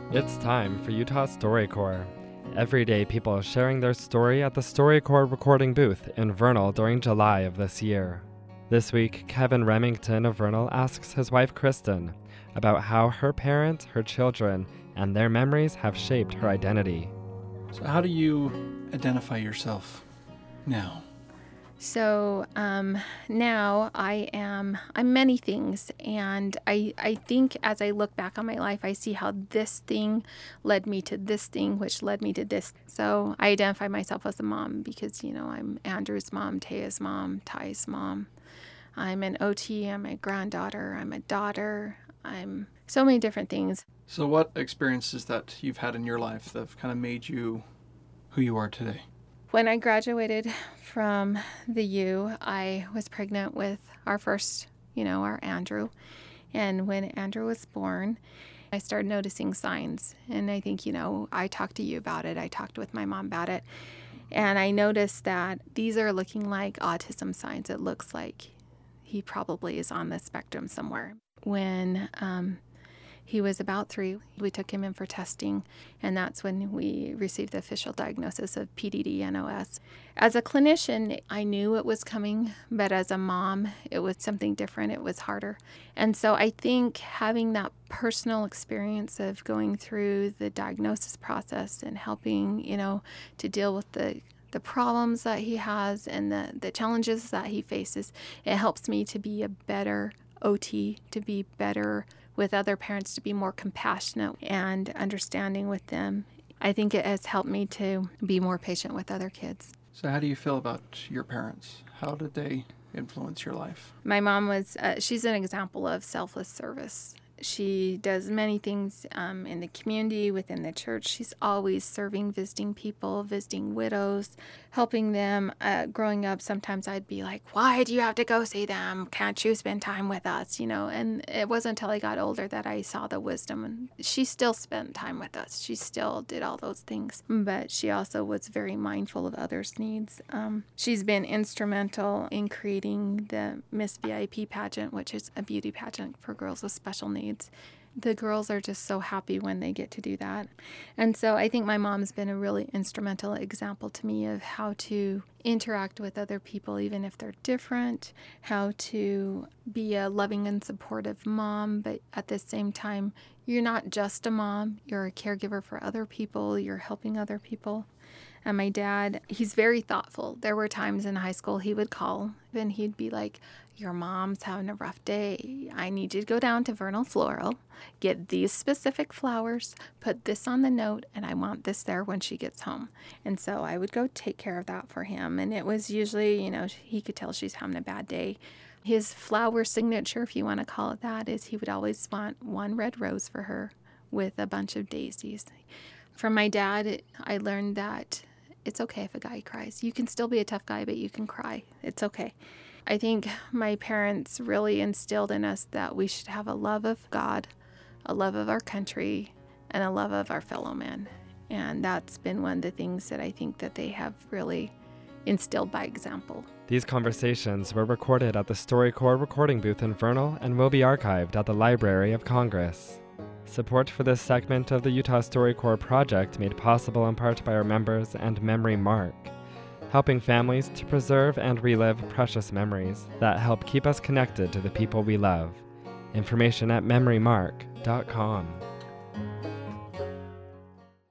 It's time for Utah StoryCorps. Every day, people are sharing their story at the StoryCorps recording booth in Vernal during July of this year. This week, Kevin Remington of Vernal asks his wife Kristen about how her parents, her children, and their memories have shaped her identity. So how do you identify yourself now? So now I'm many things, and I think as I look back on my life, I see how this thing led me to this thing, which led me to this. So I identify myself as a mom because, I'm Andrew's mom, Taya's mom, Ty's mom. I'm an OT, I'm a granddaughter, I'm a daughter, I'm so many different things. So what experiences that you've had in your life that have kind of made you who you are today? When I graduated from the U, I was pregnant with our first, our Andrew. And when Andrew was born, I started noticing signs. And I think, I talked to you about it. I talked with my mom about it. And I noticed that these are looking like autism signs. It looks like he probably is on the spectrum somewhere. When he was about 3, we took him in for testing, and that's when we received the official diagnosis of PDD-NOS. As a clinician, I knew it was coming, but as a mom, it was something different. It was harder. And so I think having that personal experience of going through the diagnosis process and helping, to deal with the problems that he has and the challenges that he faces, it helps me to be a better OT, to be better with other parents, to be more compassionate and understanding with them. I think it has helped me to be more patient with other kids. So how do you feel about your parents? How did they influence your life? My mom she's an example of selfless service. She does many things in the community, within the church. She's always serving, visiting people, visiting widows, helping them. Growing up, sometimes I'd be like, why do you have to go see them? Can't you spend time with us? And it wasn't until I got older that I saw the wisdom. And she still spent time with us. She still did all those things. But she also was very mindful of others' needs. She's been instrumental in creating the Miss VIP pageant, which is a beauty pageant for girls with special needs. The girls are just so happy when they get to do that. And so I think my mom's been a really instrumental example to me of how to interact with other people, even if they're different, how to be a loving and supportive mom, but at the same time, you're not just a mom, you're a caregiver for other people, you're helping other people. And my dad, he's very thoughtful. There were times in high school he would call and he'd be like, your mom's having a rough day. I need you to go down to Vernal Floral, get these specific flowers, put this on the note, and I want this there when she gets home. And so I would go take care of that for him. And it was usually, he could tell she's having a bad day. His flower signature, if you want to call it that, is he would always want one red rose for her with a bunch of daisies. From my dad, I learned that it's okay if a guy cries. You can still be a tough guy, but you can cry. It's okay. I think my parents really instilled in us that we should have a love of God, a love of our country, and a love of our fellow men. And that's been one of the things that I think that they have really instilled by example. These conversations were recorded at the StoryCorps recording booth in Vernal and will be archived at the Library of Congress. Support for this segment of the Utah StoryCorps project made possible in part by our members and Memory Mark, helping families to preserve and relive precious memories that help keep us connected to the people we love. Information at memorymark.com.